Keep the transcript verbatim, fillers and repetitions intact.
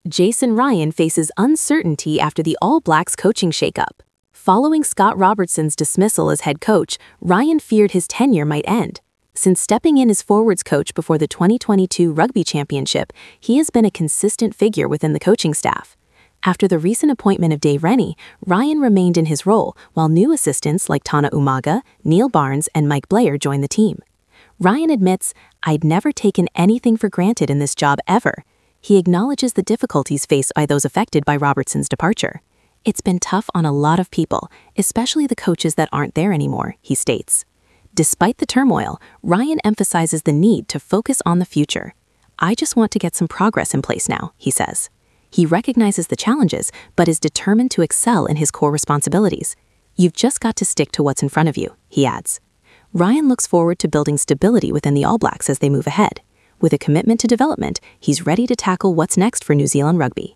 Jason Ryan faces uncertainty after the All Blacks coaching shakeup. Following Scott Robertson's dismissal as head coach, Ryan feared his tenure might end. Since stepping in as forwards coach before the twenty twenty-two Rugby Championship, he has been a consistent figure within the coaching staff. After the recent appointment of Dave Rennie, Ryan remained in his role, while new assistants like Tana Umaga, Neil Barnes, and Mike Blair joined the team. Ryan admits, "I'd never taken anything for granted in this job ever." He acknowledges the difficulties faced by those affected by Robertson's departure. "It's been tough on a lot of people, especially the coaches that aren't there anymore," he states. Despite the turmoil, Ryan emphasizes the need to focus on the future. "I just want to get some progress in place now," he says. He recognizes the challenges, but is determined to excel in his core responsibilities. "You've just got to stick to what's in front of you," he adds. Ryan looks forward to building stability within the All Blacks as they move ahead. With a commitment to development, he's ready to tackle what's next for New Zealand rugby.